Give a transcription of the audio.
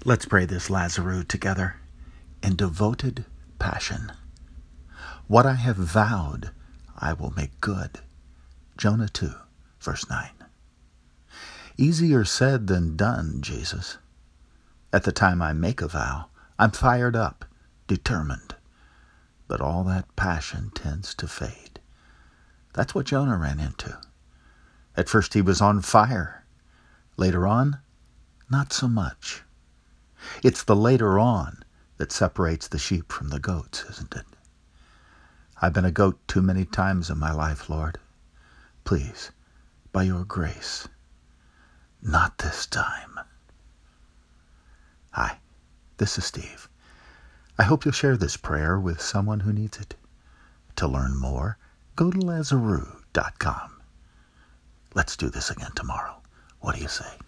Let's pray this Lazarus together in devoted passion. What I have vowed, I will make good. Jonah 2, verse 9. Easier said than done, Jesus. At the time I make a vow, I'm fired up, determined. But all that passion tends to fade. That's what Jonah ran into. At first he was on fire. Later on, not so much. It's the later on that separates the sheep from the goats, isn't it? I've been a goat too many times in my life, Lord. Please, by your grace, not this time. Hi, this is Steve. I hope you'll share this prayer with someone who needs it. To learn more, go to Lazarus.com. Let's do this again tomorrow. What do you say?